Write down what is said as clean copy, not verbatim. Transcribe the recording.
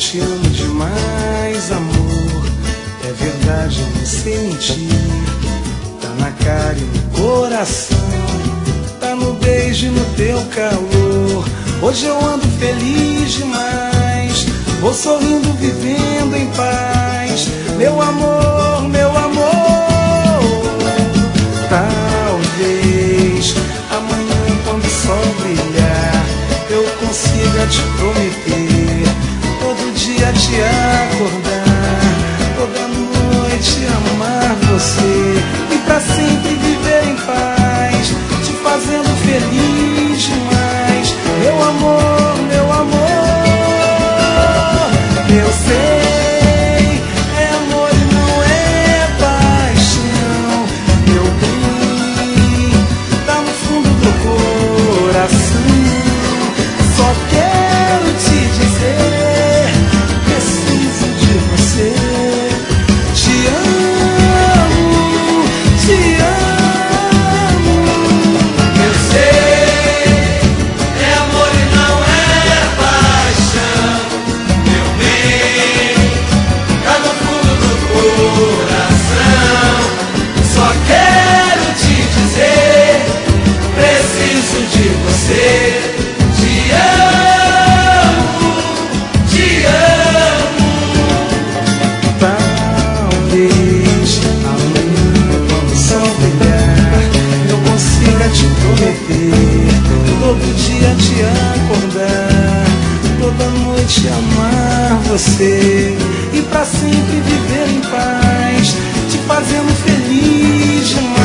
te amo demais, amor. É verdade, eu não sei mentir. Tá na cara e no coração, tá no beijo e no teu calor. Hoje eu ando feliz demais, vou sorrindo, vivendo em paz. Meu amor, meu amor. Talvez amanhã, quando o sol brilhar, eu consiga te prometer, todo dia te acordar, toda noite amar você e pra sempre viver em paz, te fazendo feliz demais. Meu amor, meu amor. Eu sei, é amor e não é paixão. Meu bem, tá no fundo do coração. Só quero te dizer, preciso de você. Te amo, te amo. Eu sei, é amor e não é paixão. Meu bem, tá no fundo do coração. Só quero te dizer, preciso de você. Te amo, te amo. Talvez amanhã, quando o sol brilhar, eu consiga te prometer, todo dia te acordar, toda noite amar você e pra sempre viver em paz, te fazendo feliz demais.